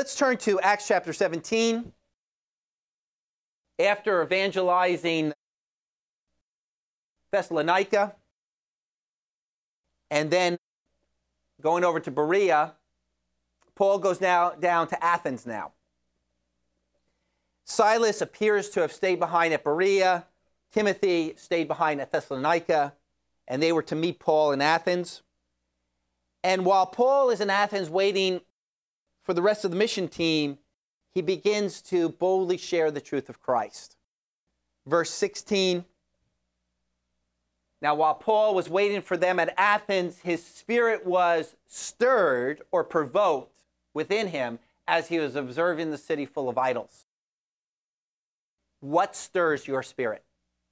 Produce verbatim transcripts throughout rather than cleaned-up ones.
let's turn to Acts chapter seventeen. After evangelizing Thessalonica and then going over to Berea, Paul goes now down to Athens now. Silas appears to have stayed behind at Berea. Timothy stayed behind at Thessalonica, and they were to meet Paul in Athens. And while Paul is in Athens waiting for the rest of the mission team, he begins to boldly share the truth of Christ. Verse sixteen, now while Paul was waiting for them at Athens, his spirit was stirred or provoked within him as he was observing the city full of idols. What stirs your spirit?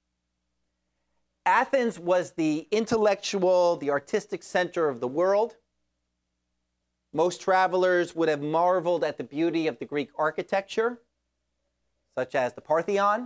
Athens was the intellectual, the artistic center of the world. Most travelers would have marveled at the beauty of the Greek architecture, such as the Parthenon.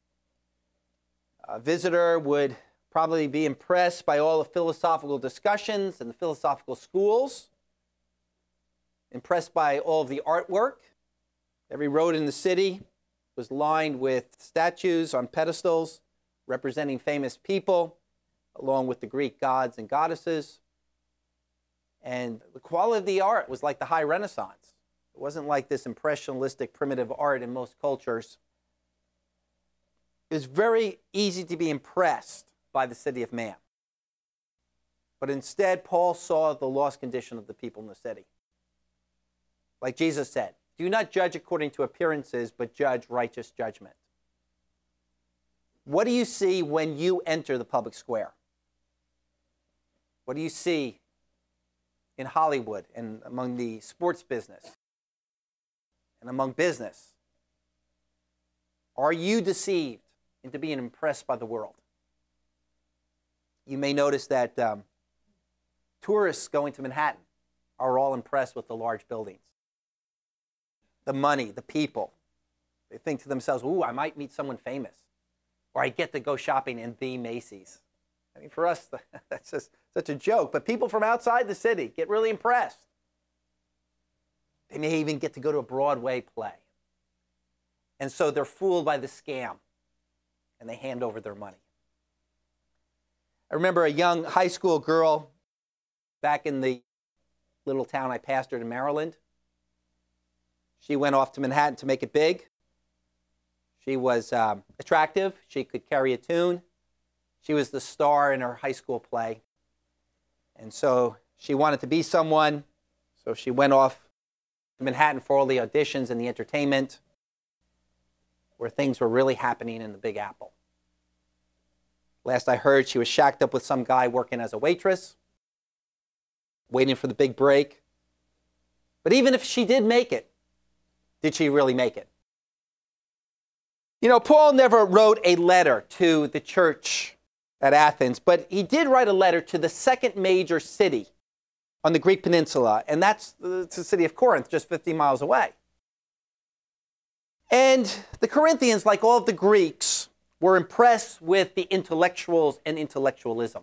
A visitor would probably be impressed by all the philosophical discussions and the philosophical schools, impressed by all of the artwork. Every road in the city was lined with statues on pedestals representing famous people, along with the Greek gods and goddesses. And the quality of the art was like the high Renaissance. It wasn't like this impressionistic, primitive art in most cultures. It was very easy to be impressed by the city of man. But instead, Paul saw the lost condition of the people in the city. Like Jesus said, do not judge according to appearances, but judge righteous judgment. What do you see when you enter the public square? What do you see in Hollywood and among the sports business and among business? Are you deceived into being impressed by the world? You may notice that um, tourists going to Manhattan are all impressed with the large buildings, the money, the people. They think to themselves, ooh, I might meet someone famous, or I get to go shopping in the Macy's. I mean, for us, that's just such a joke. But people from outside the city get really impressed. They may even get to go to a Broadway play. And so they're fooled by the scam, and they hand over their money. I remember a young high school girl back in the little town I pastored in Maryland. She went off to Manhattan to make it big. She was um, attractive. She could carry a tune. She was the star in her high school play. And so she wanted to be someone. So she went off to Manhattan for all the auditions and the entertainment, where things were really happening in the Big Apple. Last I heard, she was shacked up with some guy working as a waitress, waiting for the big break. But even if she did make it, did she really make it? You know, Paul never wrote a letter to the church at Athens, but he did write a letter to the second major city on the Greek peninsula, and that's the city of Corinth, just fifty miles away. And the Corinthians, like all of the Greeks, were impressed with the intellectuals and intellectualism.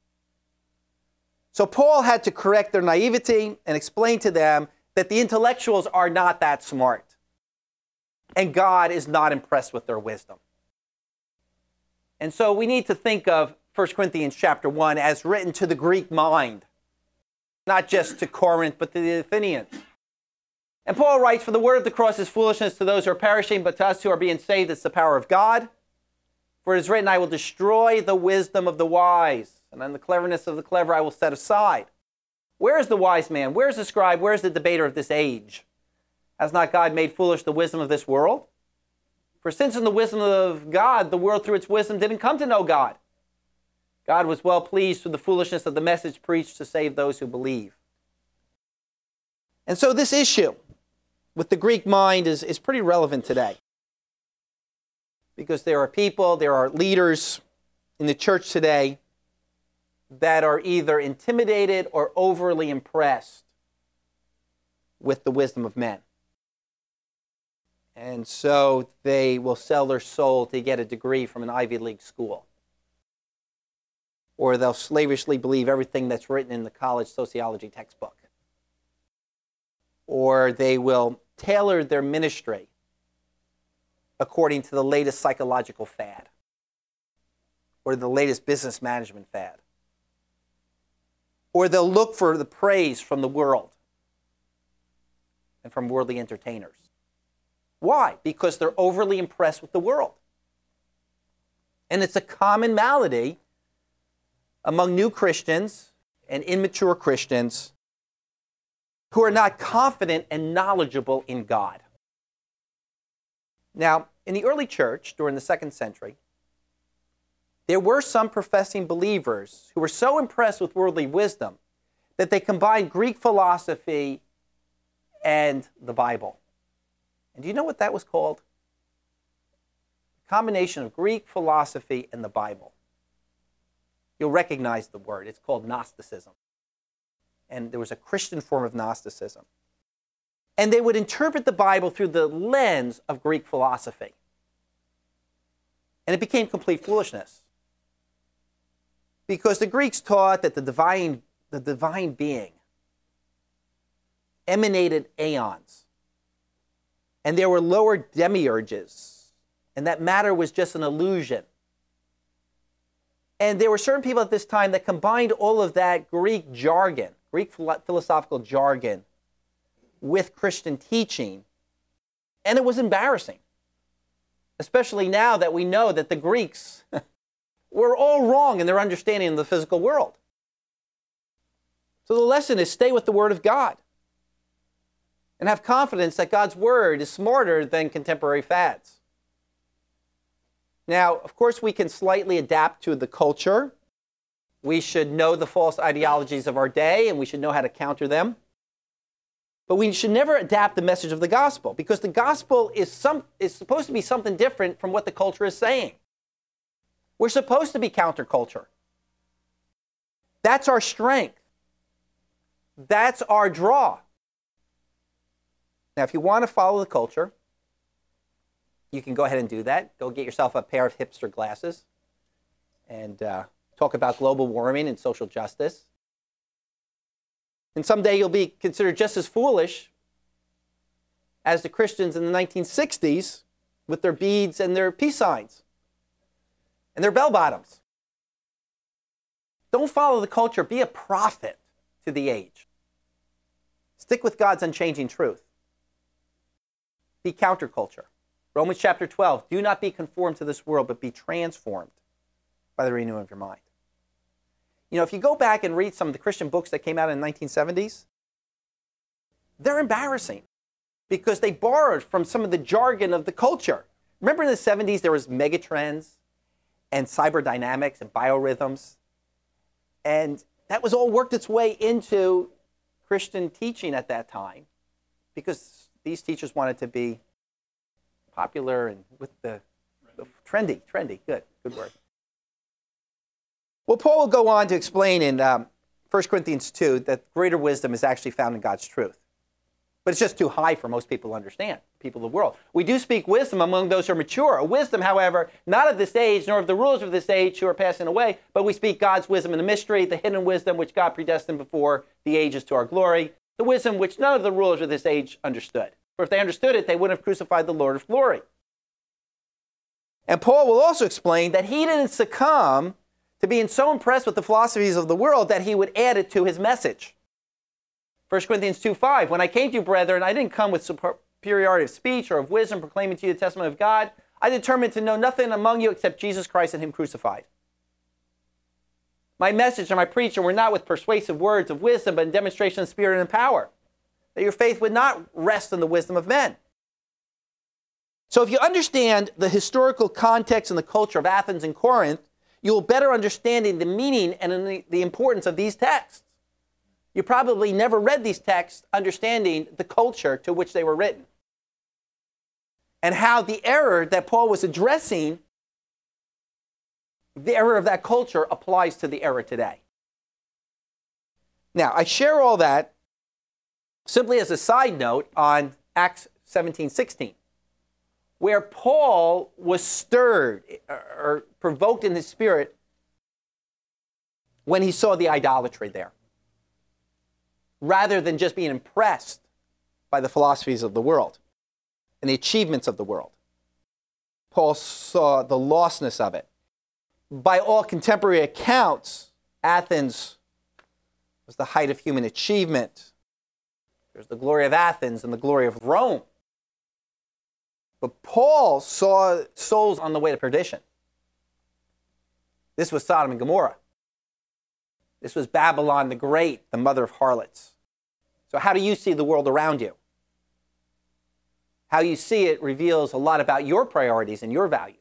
So Paul had to correct their naivety and explain to them that the intellectuals are not that smart, and God is not impressed with their wisdom. And so we need to think of First Corinthians chapter one as written to the Greek mind, not just to Corinth, but to the Athenians. And Paul writes, for the word of the cross is foolishness to those who are perishing, but to us who are being saved, it's the power of God. For it is written, I will destroy the wisdom of the wise, and then the cleverness of the clever I will set aside. Where is the wise man? Where is the scribe? Where is the debater of this age? Has not God made foolish the wisdom of this world? For since in the wisdom of God, the world through its wisdom didn't come to know God, God was well pleased through the foolishness of the message preached to save those who believe. And so this issue with the Greek mind is, is pretty relevant today. Because there are people, there are leaders in the church today that are either intimidated or overly impressed with the wisdom of men. And so they will sell their soul to get a degree from an Ivy League school. Or they'll slavishly believe everything that's written in the college sociology textbook. Or they will tailored their ministry according to the latest psychological fad or the latest business management fad. Or they'll look for the praise from the world and from worldly entertainers. Why? Because they're overly impressed with the world. And it's a common malady among new Christians and immature Christians who are not confident and knowledgeable in God. Now, in the early church, during the second century, there were some professing believers who were so impressed with worldly wisdom that they combined Greek philosophy and the Bible. And do you know what that was called? A combination of Greek philosophy and the Bible. You'll recognize the word. It's called Gnosticism. And there was a Christian form of Gnosticism. And they would interpret the Bible through the lens of Greek philosophy. And it became complete foolishness. Because the Greeks taught that the divine, the divine being emanated aeons. And there were lower demiurges. And that matter was just an illusion. And there were certain people at this time that combined all of that Greek jargon, Greek philosophical jargon, with Christian teaching. And it was embarrassing. Especially now that we know that the Greeks were all wrong in their understanding of the physical world. So the lesson is stay with the Word of God. And have confidence that God's Word is smarter than contemporary fads. Now, of course, we can slightly adapt to the culture. We should know the false ideologies of our day, and we should know how to counter them. But we should never adapt the message of the gospel, because the gospel is, some, is supposed to be something different from what the culture is saying. We're supposed to be counterculture. That's our strength. That's our draw. Now, if you want to follow the culture, you can go ahead and do that. Go get yourself a pair of hipster glasses and uh, talk about global warming and social justice. And someday you'll be considered just as foolish as the Christians in the nineteen sixties with their beads and their peace signs and their bell bottoms. Don't follow the culture. Be a prophet to the age. Stick with God's unchanging truth. Be counterculture. Romans chapter twelve, do not be conformed to this world, but be transformed by the renewing of your mind. You know, if you go back and read some of the Christian books that came out in the nineteen seventies, they're embarrassing because they borrowed from some of the jargon of the culture. Remember in the seventies, there was megatrends and cyberdynamics and biorhythms, and that was all worked its way into Christian teaching at that time because these teachers wanted to be popular and with the, the trendy, trendy, good, good word. Well, Paul will go on to explain in um, First Corinthians two that greater wisdom is actually found in God's truth. But it's just too high for most people to understand, people of the world. We do speak wisdom among those who are mature. A wisdom, however, not of this age, nor of the rulers of this age who are passing away, but we speak God's wisdom in the mystery, the hidden wisdom which God predestined before the ages to our glory, the wisdom which none of the rulers of this age understood. For if they understood it, they wouldn't have crucified the Lord of glory. And Paul will also explain that he didn't succumb to being so impressed with the philosophies of the world that he would add it to his message. First Corinthians two five, when I came to you, brethren, I didn't come with superiority of speech or of wisdom, proclaiming to you the testimony of God. I determined to know nothing among you except Jesus Christ and him crucified. My message and my preaching were not with persuasive words of wisdom, but in demonstration of spirit and power, that your faith would not rest in the wisdom of men. So if you understand the historical context and the culture of Athens and Corinth, you will better understand the meaning and the, the importance of these texts. You probably never read these texts understanding the culture to which they were written and how the error that Paul was addressing, the error of that culture applies to the error today. Now, I share all that simply as a side note on Acts seventeen sixteen, where Paul was stirred or provoked in his spirit when he saw the idolatry there, rather than just being impressed by the philosophies of the world and the achievements of the world. Paul saw the lostness of it. By all contemporary accounts, Athens was the height of human achievement. There's the glory of Athens and the glory of Rome. But Paul saw souls on the way to perdition. This was Sodom and Gomorrah. This was Babylon the Great, the mother of harlots. So how do you see the world around you? How you see it reveals a lot about your priorities and your values.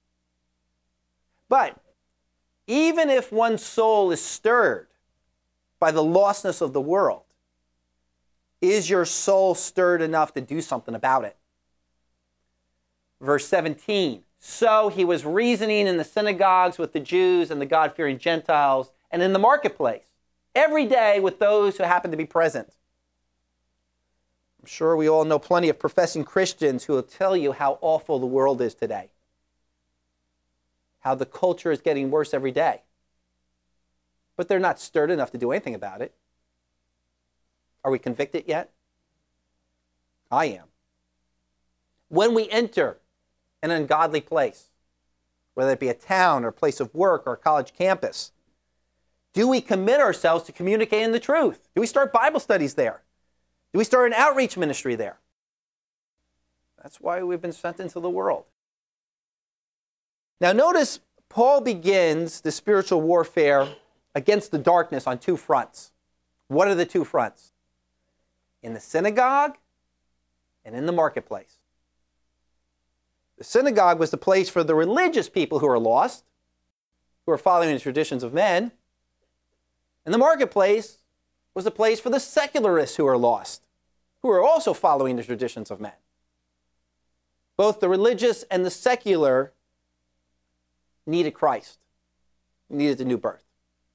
But even if one's soul is stirred by the lostness of the world, is your soul stirred enough to do something about it? Verse seventeen, so he was reasoning in the synagogues with the Jews and the God-fearing Gentiles, and in the marketplace, every day with those who happened to be present. I'm sure we all know plenty of professing Christians who will tell you how awful the world is today, how the culture is getting worse every day. But they're not stirred enough to do anything about it. Are we convicted yet? I am. When we enter an ungodly place, whether it be a town or a place of work or a college campus, do we commit ourselves to communicating the truth? Do we start Bible studies there? Do we start an outreach ministry there? That's why we've been sent into the world. Now notice Paul begins the spiritual warfare against the darkness on two fronts. What are the two fronts? In the synagogue and in the marketplace. The synagogue was the place for the religious people who are lost, who are following the traditions of men. And the marketplace was the place for the secularists who are lost, who are also following the traditions of men. Both the religious and the secular needed Christ, needed the new birth.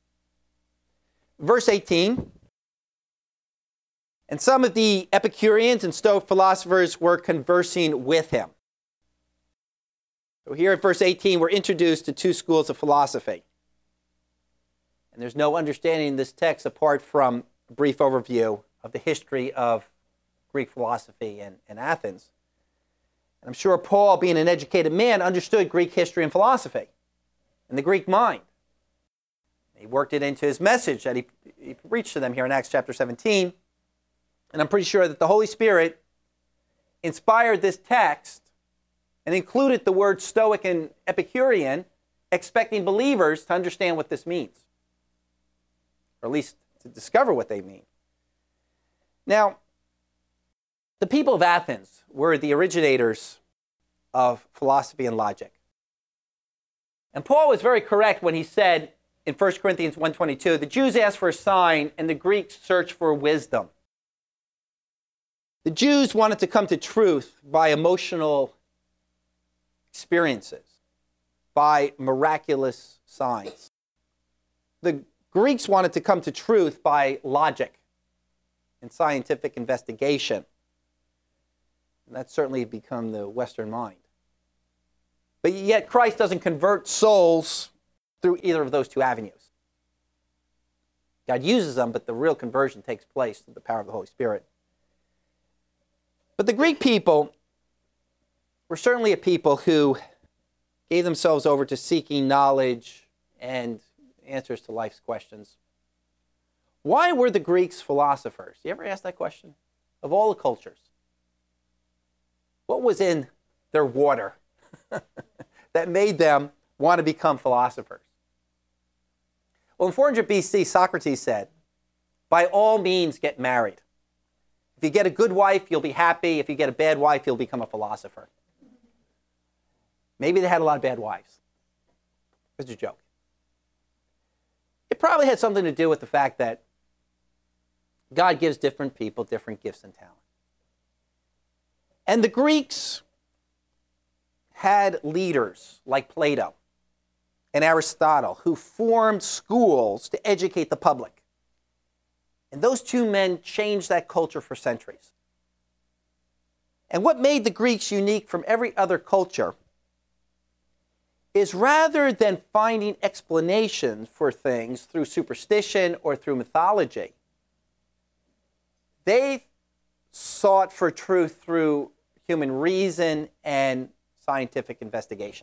Verse eighteen, and some of the Epicureans and Stoic philosophers were conversing with him. So here at verse eighteen, we're introduced to two schools of philosophy. And there's no understanding this text apart from a brief overview of the history of Greek philosophy in, in Athens. And I'm sure Paul, being an educated man, understood Greek history and philosophy and the Greek mind. He worked it into his message that he, he preached to them here in Acts chapter seventeen. And I'm pretty sure that the Holy Spirit inspired this text and included the word Stoic and Epicurean, expecting believers to understand what this means, or at least to discover what they mean. Now, the people of Athens were the originators of philosophy and logic. And Paul was very correct when he said in First Corinthians one twenty-two, the Jews ask for a sign and the Greeks search for wisdom. The Jews wanted to come to truth by emotional experiences, by miraculous signs. The Greeks wanted to come to truth by logic and scientific investigation. And that's certainly become the Western mind. But yet Christ doesn't convert souls through either of those two avenues. God uses them, but the real conversion takes place through the power of the Holy Spirit. But the Greek people were certainly a people who gave themselves over to seeking knowledge and answers to life's questions. Why were the Greeks philosophers? You ever ask that question? Of all the cultures, what was in their water that made them want to become philosophers? Well, in four hundred B C, Socrates said, by all means get married. If you get a good wife, you'll be happy. If you get a bad wife, you'll become a philosopher. Maybe they had a lot of bad wives. It's a joke. It probably had something to do with the fact that God gives different people different gifts and talents. And the Greeks had leaders like Plato and Aristotle who formed schools to educate the public. And those two men changed that culture for centuries. And what made the Greeks unique from every other culture is rather than finding explanations for things through superstition or through mythology, they sought for truth through human reason and scientific investigation.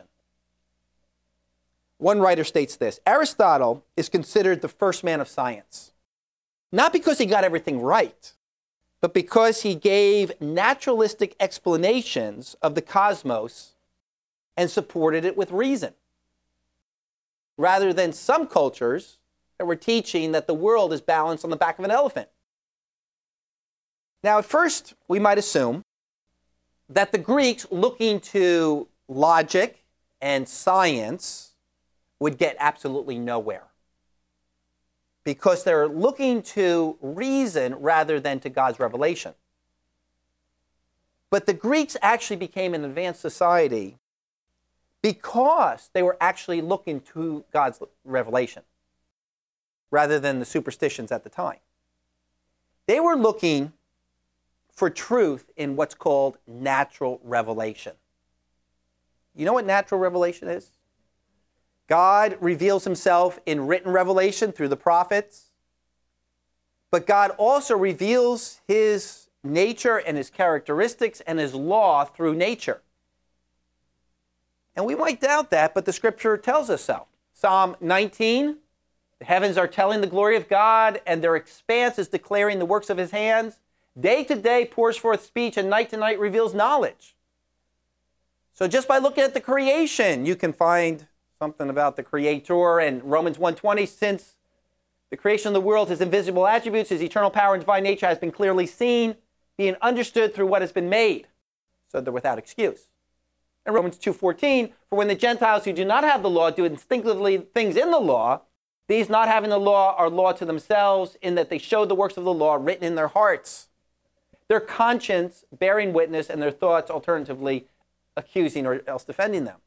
One writer states this: Aristotle is considered the first man of science, not because he got everything right, but because he gave naturalistic explanations of the cosmos and supported it with reason, rather than some cultures that were teaching that the world is balanced on the back of an elephant. Now, at first, we might assume that the Greeks, looking to logic and science, would get absolutely nowhere, because they're looking to reason rather than to God's revelation. But the Greeks actually became an advanced society because they were actually looking to God's revelation rather than the superstitions at the time. They were looking for truth in what's called natural revelation. You know what natural revelation is? God reveals himself in written revelation through the prophets, but God also reveals his nature and his characteristics and his law through nature. And we might doubt that, but the scripture tells us so. Psalm nineteen, the heavens are telling the glory of God, and their expanse is declaring the works of his hands. Day to day pours forth speech, and night to night reveals knowledge. So just by looking at the creation, you can find something about the Creator. And Romans one twenty, since the creation of the world, his invisible attributes, his eternal power and divine nature has been clearly seen, being understood through what has been made. So they're without excuse. And Romans two fourteen, for when the Gentiles who do not have the law do instinctively things in the law, these not having the law are law to themselves, in that they show the works of the law written in their hearts, their conscience bearing witness, and their thoughts alternatively accusing or else defending them.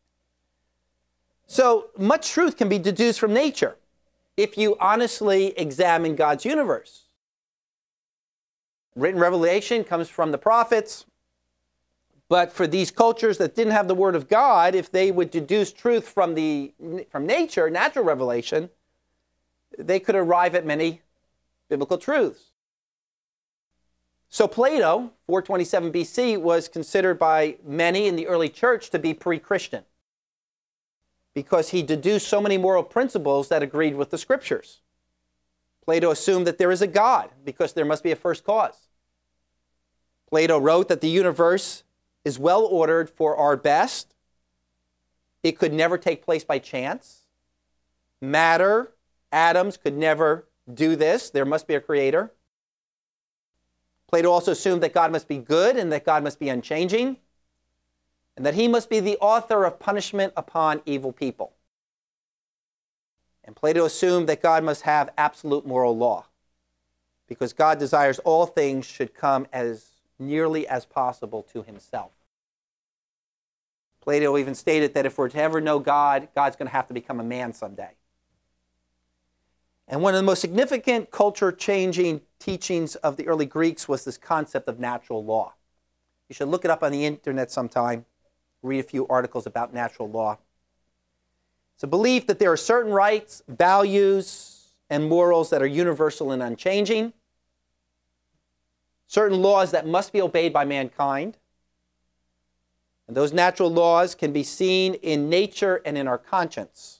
So much truth can be deduced from nature if you honestly examine God's universe. Written revelation comes from the prophets, but for these cultures that didn't have the word of God, if they would deduce truth from the from nature, natural revelation, they could arrive at many biblical truths. So Plato, four twenty-seven B C, was considered by many in the early church to be pre-Christian, because he deduced so many moral principles that agreed with the scriptures. Plato assumed that there is a God because there must be a first cause. Plato wrote that the universe is well ordered for our best. It could never take place by chance. Matter, atoms could never do this. There must be a creator. Plato also assumed that God must be good and that God must be unchanging, and that he must be the author of punishment upon evil people. And Plato assumed that God must have absolute moral law, because God desires all things should come as nearly as possible to himself. Plato even stated that if we're to ever know God, God's going to have to become a man someday. And one of the most significant culture-changing teachings of the early Greeks was this concept of natural law. You should look it up on the internet sometime, read a few articles about natural law. It's a belief that there are certain rights, values, and morals that are universal and unchanging, certain laws that must be obeyed by mankind, and those natural laws can be seen in nature and in our conscience.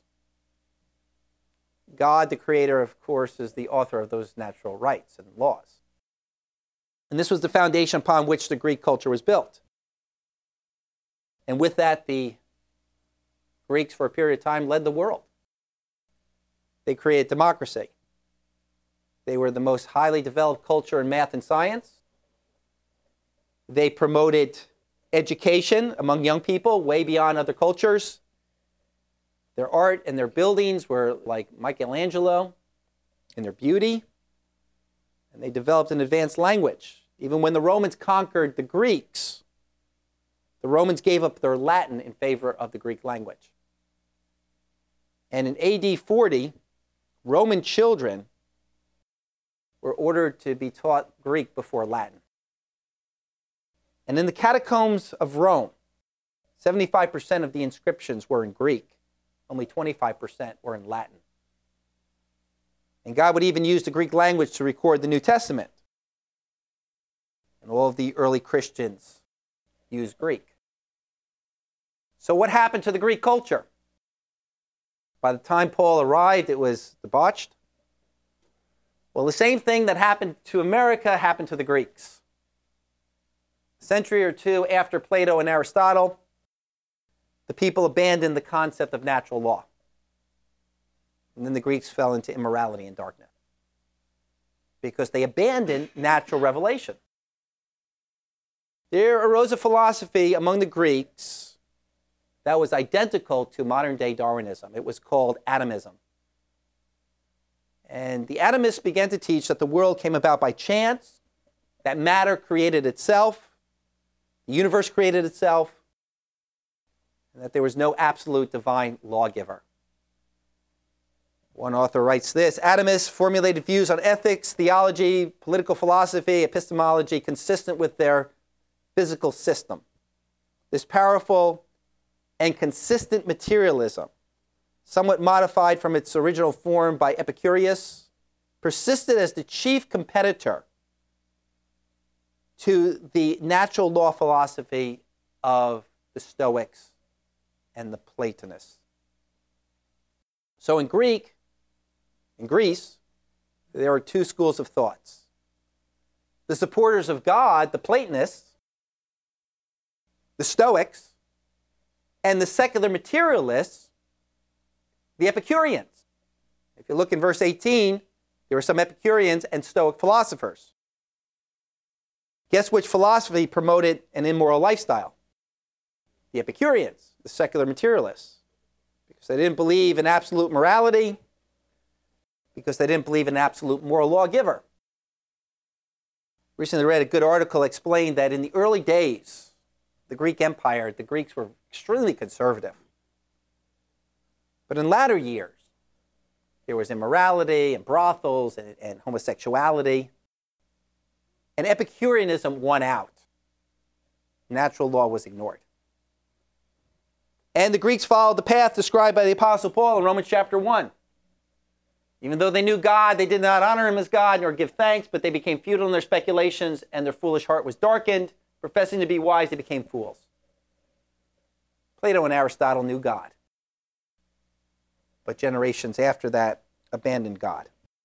God, the Creator, of course, is the author of those natural rights and laws. And this was the foundation upon which the Greek culture was built. And with that, the Greeks, for a period of time, led the world. They created democracy. They were the most highly developed culture in math and science. They promoted education among young people way beyond other cultures. Their art and their buildings were like Michelangelo in their beauty. And they developed an advanced language. Even when the Romans conquered the Greeks, the Romans gave up their Latin in favor of the Greek language. And in A D forty, Roman children were ordered to be taught Greek before Latin. And in the catacombs of Rome, seventy-five percent of the inscriptions were in Greek. Only twenty-five percent were in Latin. And God would even use the Greek language to record the New Testament. And all of the early Christians used Greek. So what happened to the Greek culture? By the time Paul arrived, it was debauched. Well, the same thing that happened to America happened to the Greeks. A century or two after Plato and Aristotle, the people abandoned the concept of natural law. And then the Greeks fell into immorality and darkness because they abandoned natural revelation. There arose a philosophy among the Greeks that was identical to modern-day Darwinism. It was called atomism. And the atomists began to teach that the world came about by chance, that matter created itself, the universe created itself, and that there was no absolute divine lawgiver. One author writes this: atomists formulated views on ethics, theology, political philosophy, epistemology consistent with their physical system. This powerful and consistent materialism, somewhat modified from its original form by Epicurus, persisted as the chief competitor to the natural law philosophy of the Stoics and the Platonists. So in Greek, in Greece, there are two schools of thoughts. The supporters of God, the Platonists, the Stoics, and the secular materialists, the Epicureans. If you look in verse eighteen, there were some Epicureans and Stoic philosophers. Guess which philosophy promoted an immoral lifestyle? The Epicureans, the secular materialists. Because they didn't believe in absolute morality, because they didn't believe in absolute moral lawgiver. Recently read a good article explained that in the early days, the Greek Empire, the Greeks were extremely conservative. But in latter years, there was immorality and brothels and, and homosexuality. And Epicureanism won out. Natural law was ignored. And the Greeks followed the path described by the Apostle Paul in Romans chapter one. Even though they knew God, they did not honor him as God nor give thanks, but they became futile in their speculations and their foolish heart was darkened. Professing to be wise, they became fools. Plato and Aristotle knew God. But generations after that abandoned God.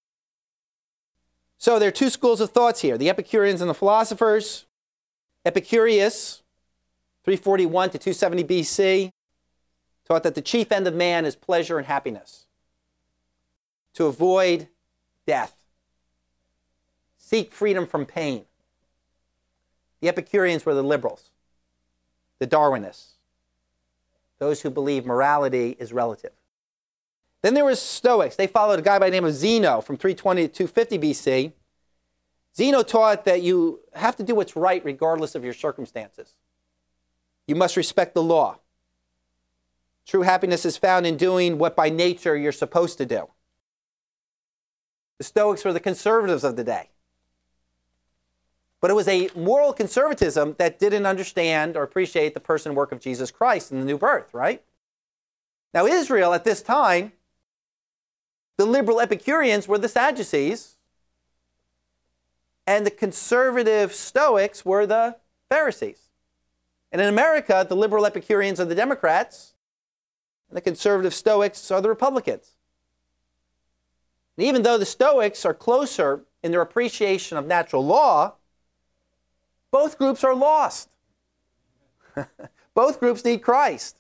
So there are two schools of thoughts here, the Epicureans and the philosophers. Epicurus, three forty-one to two seventy B C, taught that the chief end of man is pleasure and happiness. To avoid death. Seek freedom from pain. The Epicureans were the liberals, the Darwinists, those who believe morality is relative. Then there was Stoics. They followed a guy by the name of Zeno from three twenty to two fifty B C. Zeno taught that you have to do what's right regardless of your circumstances. You must respect the law. True happiness is found in doing what by nature you're supposed to do. The Stoics were the conservatives of the day. But it was a moral conservatism that didn't understand or appreciate the person and work of Jesus Christ in the new birth, right? Now, Israel at this time, the liberal Epicureans were the Sadducees, and the conservative Stoics were the Pharisees. And in America, the liberal Epicureans are the Democrats, and the conservative Stoics are the Republicans. And even though the Stoics are closer in their appreciation of natural law, both groups are lost. Both groups need Christ.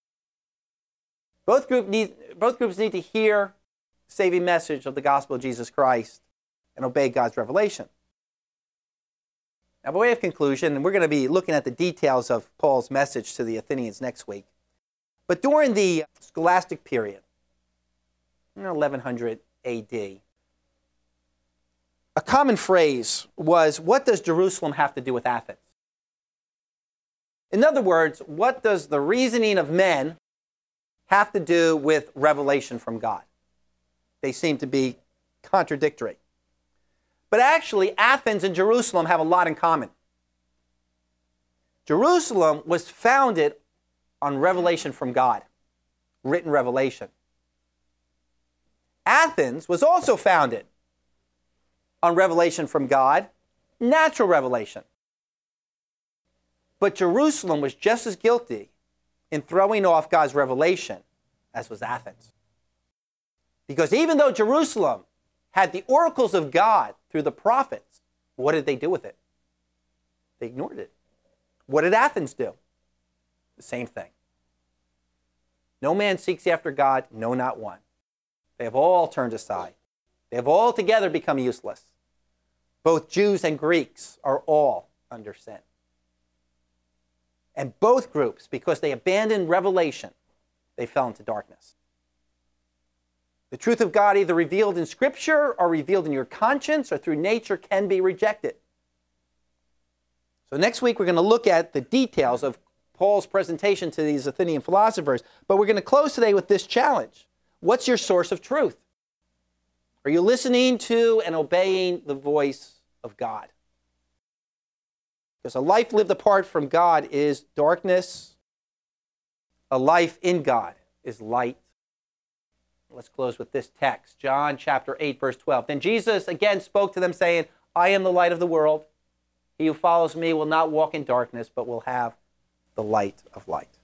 Both, group need, both groups need to hear the saving message of the gospel of Jesus Christ and obey God's revelation. Now, by way of conclusion, and we're going to be looking at the details of Paul's message to the Athenians next week, but during the scholastic period, you know, eleven hundred A D, a common phrase was, what does Jerusalem have to do with Athens? In other words, what does the reasoning of men have to do with revelation from God? They seem to be contradictory. But actually, Athens and Jerusalem have a lot in common. Jerusalem was founded on revelation from God, written revelation. Athens was also founded on revelation from God, natural revelation. But Jerusalem was just as guilty in throwing off God's revelation as was Athens. Because even though Jerusalem had the oracles of God through the prophets, what did they do with it? They ignored it. What did Athens do? The same thing. No man seeks after God, no, not one. They have all turned aside. They have all together become useless. Both Jews and Greeks are all under sin. And both groups, because they abandoned revelation, they fell into darkness. The truth of God, either revealed in Scripture or revealed in your conscience or through nature, can be rejected. So next week we're going to look at the details of Paul's presentation to these Athenian philosophers, but we're going to close today with this challenge. What's your source of truth? Are you listening to and obeying the voice of God? Because a life lived apart from God is darkness. A life in God is light. Let's close with this text. John chapter eight, verse twelve. Then Jesus again spoke to them, saying, I am the light of the world. He who follows me will not walk in darkness, but will have the light of light.